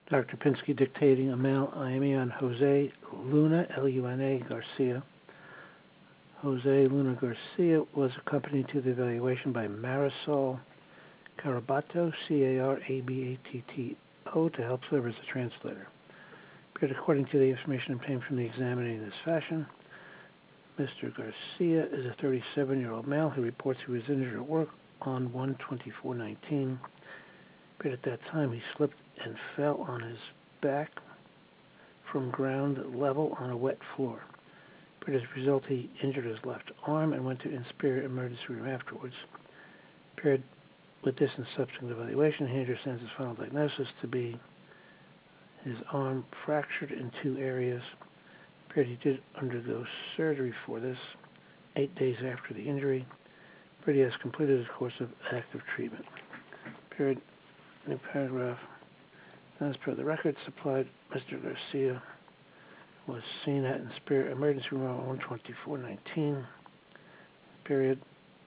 Dr. Pinsky dictating a male IME on Jose Luna, Luna Garcia. Jose Luna Garcia was accompanied to the evaluation by Marisol Carabato, Carabatto, to help serve as a translator. But according to the information obtained from the examiner in this fashion, Mr. Garcia is a 37-year-old male who reports he was injured at work on 1/24/19. But at that time, he slipped and fell on his back from ground level on a wet floor. But as a result, he injured his left arm and went to Inspire emergency room afterwards. Paired with this and subsequent evaluation, he understands his final diagnosis to be his arm fractured in 2 areas. Paired he did undergo surgery for this 8 days after the injury, but he has completed his course of active treatment. Paired, new paragraph. As per the record supplied, Mr. Garcia was seen at Inspire emergency room on 1/24/19. Period.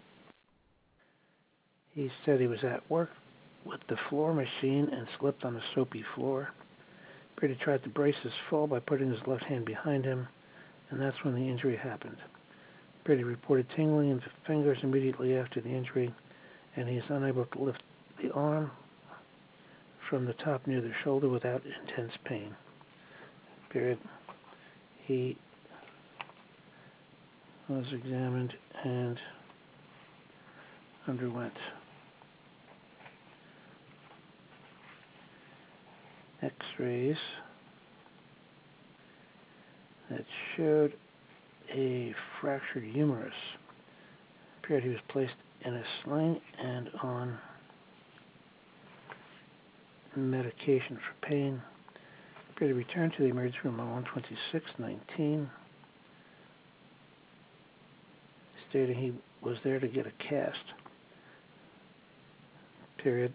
He said he was at work with the floor machine and slipped on a soapy floor. Period. He tried to brace his fall by putting his left hand behind him, and that's when the injury happened. Period. He reported tingling in the fingers immediately after the injury, and he is unable to lift the arm from the top near the shoulder without intense pain. Period. He was examined and underwent X-rays that showed a fractured humerus. Period. He was placed in a sling and on medication for pain. Period. He returned to the emergency room on 1/26/19, stating he was there to get a cast. Period.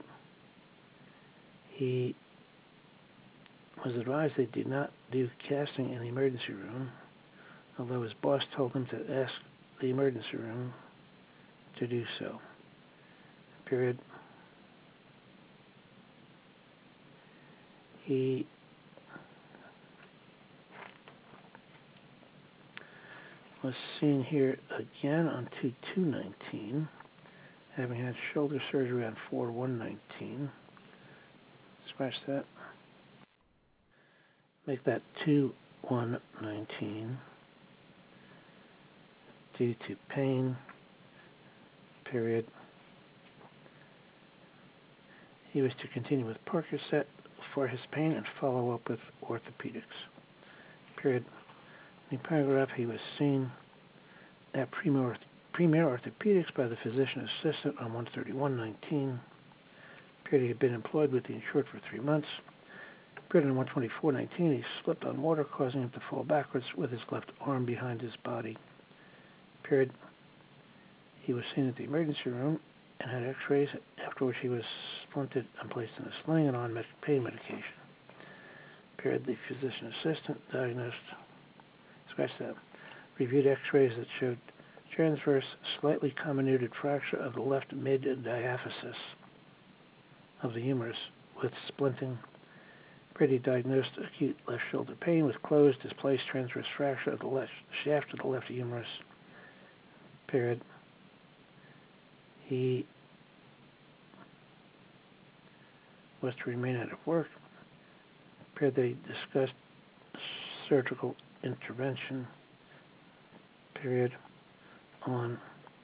He was advised they did not do casting in the emergency room, although his boss told him to ask the emergency room to do so. Period. He was seen here again on 2/2/19, having had shoulder surgery on 4/1/19. Scratch that. Make that 2/1/19 due to pain. Period. He was to continue with Percocet for his pain and follow up with orthopedics. Period. In the paragraph, he was seen at Premier Orthopedics by the physician assistant on 1/31/19. Period. He had been employed with the insured for 3 months. Period. On 1/24/19, he slipped on water, causing him to fall backwards with his left arm behind his body. Period. He was seen at the emergency room and had X-rays, after which he was splinted and placed in a sling and on pain medication. Period. The physician assistant diagnosed, reviewed X-rays that showed transverse, slightly comminuted fracture of the left mid-diaphysis of the humerus with splinting. He diagnosed acute left shoulder pain with closed, displaced transverse fracture of the left shaft of the left humerus. Period. He was to remain out of work. Period. They discussed surgical intervention. Period. On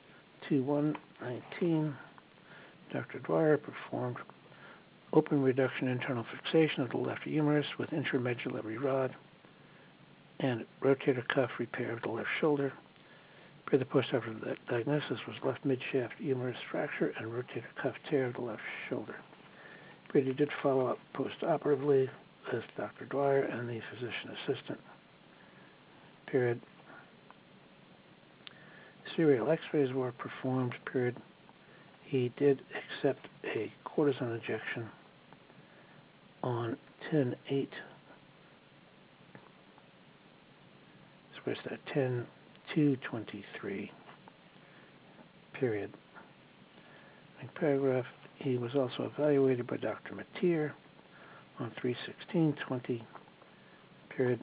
2/1/19, Dr. Dwyer performed open reduction internal fixation of the left humerus with intramedullary rod and rotator cuff repair of the left shoulder. The post-operative diagnosis was left mid-shaft humerus fracture and rotator cuff tear of the left shoulder. He did follow up post-operatively with Dr. Dwyer and the physician assistant. Period. Serial X-rays were performed. Period. He did accept a cortisone injection on 10/8. Where's that? 10/2/23. Period. In paragraph, he was also evaluated by Dr. Mateer on 3/16/20, period.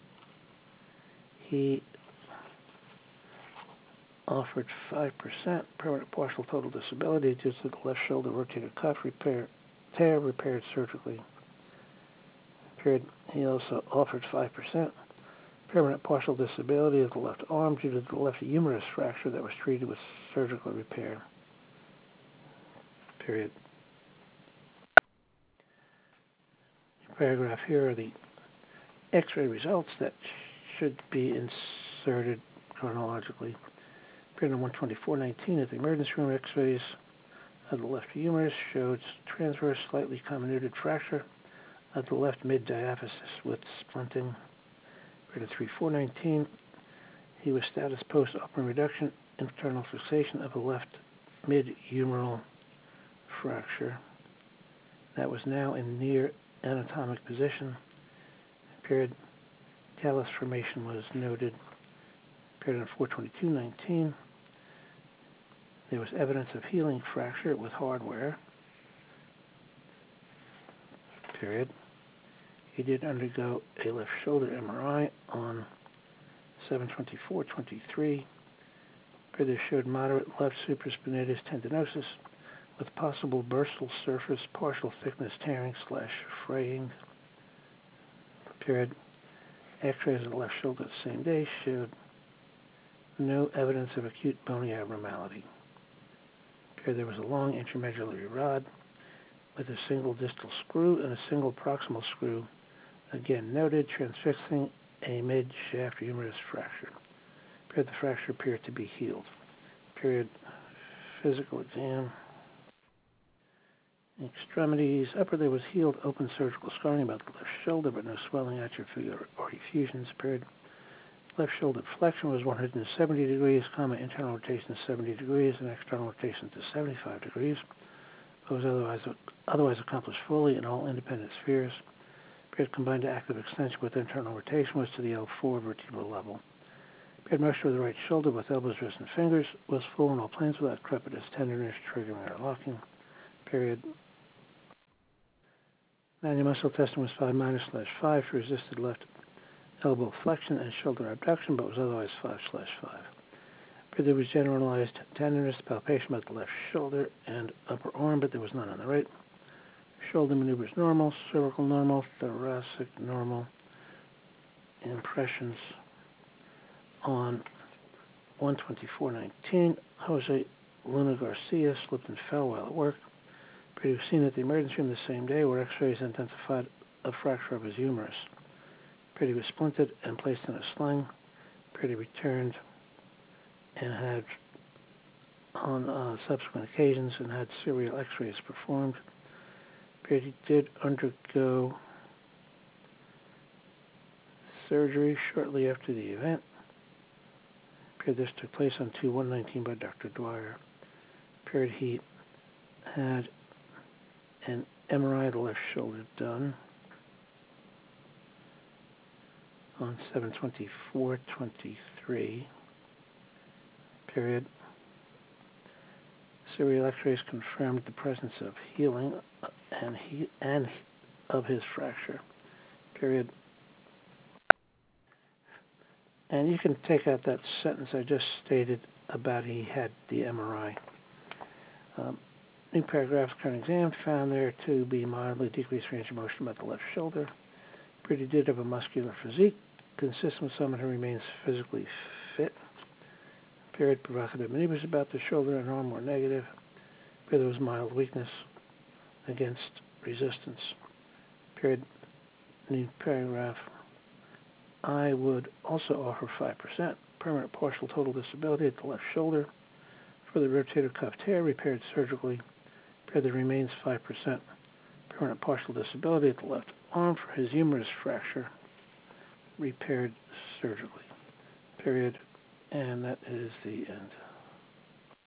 He offered 5% permanent partial total disability due to the left shoulder rotator cuff tear repaired surgically, period. He also offered 5% permanent partial disability of the left arm due to the left humerus fracture that was treated with surgical repair, period. Paragraph here are the X-ray results that should be inserted chronologically. Period on 1/24/19 at the emergency room, X-rays of the left humerus showed transverse slightly comminuted fracture of the left mid-diaphysis with splinting. Period on 3/4/19, he was status post-operation reduction, internal fixation of the left mid-humeral fracture that was now in near anatomic position, period. Callus formation was noted, period on 4/22/19. There was evidence of healing fracture with hardware, period. He did undergo a left shoulder MRI on 7/24/23. Period. This showed moderate left supraspinatus tendinosis with possible bursal surface partial thickness tearing / fraying, period. X-rays of the left shoulder the same day showed no evidence of acute bony abnormality. Period. There was a long intramedullary rod with a single distal screw and a single proximal screw, again noted, transfixing a mid-shaft humerus fracture. Period. The fracture appeared to be healed. Period. Physical exam. Extremities. Upper, there was healed open surgical scarring about the left shoulder, but no swelling, atrophy, or effusions. Period. Left shoulder flexion was 170 degrees, internal rotation 70 degrees, and external rotation to 75 degrees. It was otherwise accomplished fully in all independent spheres. Period. Combined active extension with internal rotation was to the L4 vertebral level. Period. Motion of the right shoulder with elbows, wrists, and fingers was full in all planes without crepitus, tenderness, triggering, or locking. Period. Manual muscle testing was 5-/5 for resisted left elbow flexion and shoulder abduction, but was otherwise 5/5. There was generalized tenderness, palpation about the left shoulder and upper arm, but there was none on the right. Shoulder maneuvers normal, cervical normal, thoracic normal. Impressions on 1/24/19. Jose Luna Garcia slipped and fell while at work. He was seen at the emergency room the same day where X-rays identified a fracture of his humerus. He was splinted and placed in a sling. He returned and had, on subsequent occasions, and had serial X-rays performed. He did undergo surgery shortly after the event. This took place on 2/1/19 by Dr. Dwyer. He had an MRI of the left shoulder done on 7/24/23. Serial X-rays confirmed the presence of healing and of his fracture. And you can take out that sentence I just stated about he had the MRI. New paragraphs, current exam, found there to be mildly decreased range of motion about the left shoulder. He did have a muscular physique, consistent with someone who remains physically fit. Provocative maneuvers about the shoulder and arm were negative. There was mild weakness against resistance. New paragraph. I would also offer 5% permanent partial total disability at the left shoulder for the rotator cuff tear repaired surgically. There remains 5% permanent partial disability at the left arm for his humerus fracture repaired surgically. And that is the end.